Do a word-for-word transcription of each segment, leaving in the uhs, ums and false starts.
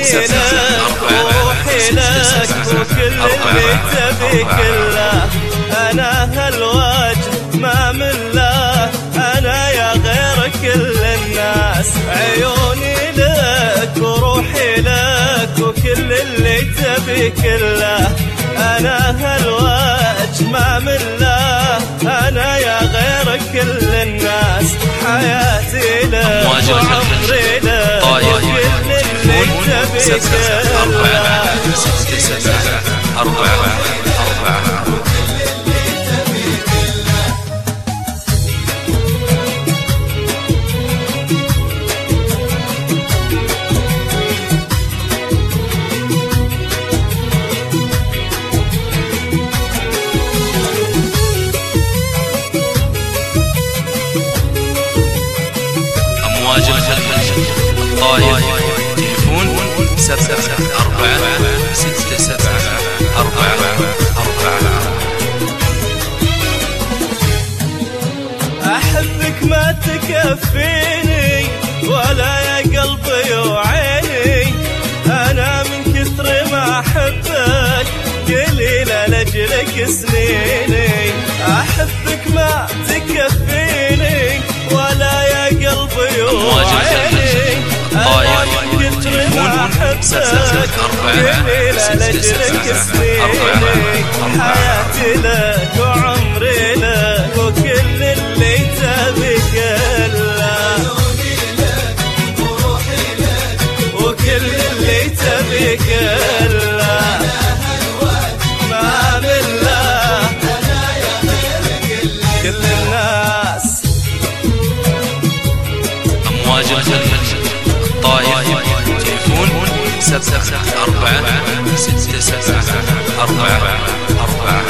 لك وروحي لك وكل اللي تبي كله. أنا هالوجه ما من له، أنا يا غير كل الناس. عيوني لك وروحي لك وكل اللي تبي كله. أنا هالوجه ما من له، أنا يا غير كل الناس. حياتي لك وعمري لك وكل اللي تبي كله. أمواج الخليج الطايف. تليفون سبعة أربعة ستة سبعة أربعة أربعة. أحبك ما تكفيني ولا يا قلبي وعيني. أنا من كثر ما أحبك قليلة لأجلك سنيني. أحبك ما تكفيني ولا يا قلبي وعيني. أنا من كثر ما أحبك قليلة لأجلك سنيني. حياتي لك وعمري لك وكل اللي تبي كله. وكل اللي تبي كله. ما من له كل الناس. أمواج الخليج الطايف. تليفون سبعة أربعة ستة سبعة أربعة أربعة.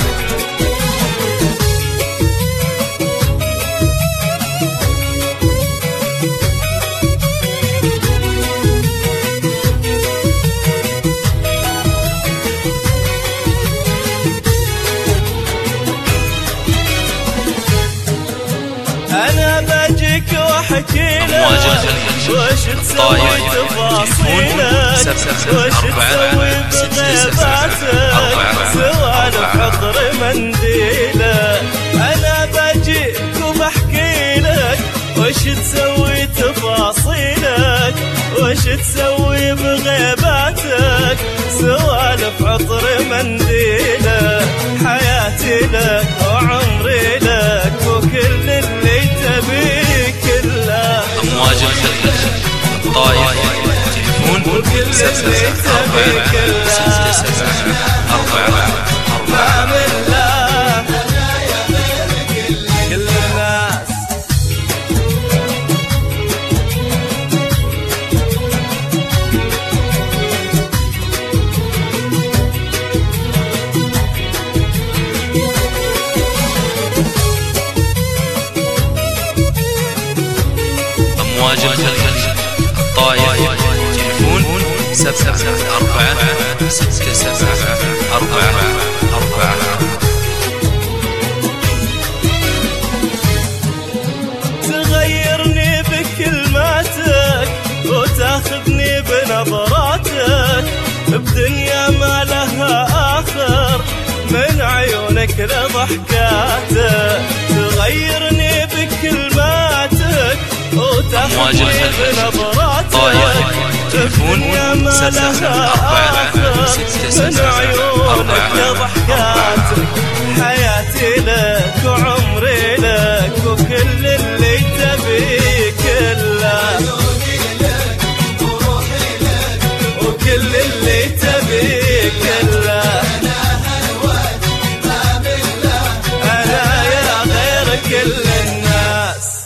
أنا بجيك وأحكي لك وش تسوي تفاصيلك. وش تسوي بغيباتك سوالف حضر منديلك. أنا بجيك وبحكي لك وش تسوي تفاصيلك. وش تسوي بغيباتك سوالف عطر منديلك. حياتي لك وعمري لك وكل اللي تبي كله. أمواج الخليج الطايف. تليفون سبعة أربعة ستة سبعة أربعة أربعة. من له كل الناس. أمواج الخليج الطايف. تليفون سبعة أربعة ستة سبعة أربعة أربعة. تغيرني بكلماتك وتاخذني بنظراتك بدنيا ما لها آخر من عيونك لضحكاتك. تغيرني بكلماتك وتاخذني بنظراتك بدنيا ما لها آخر من عيونك لضحكاتك. حياتي لك وعمري لك وكل اللي تبي كله. وكل اللي تبي كله. أنا يا غير كل الناس.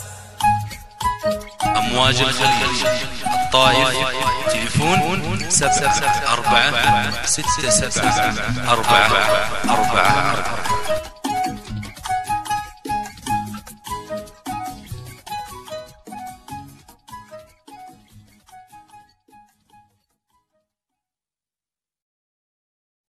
أمواج الخليج الطايف. تليفون سبعة أربعة ستة سبعة أربعة أربعة.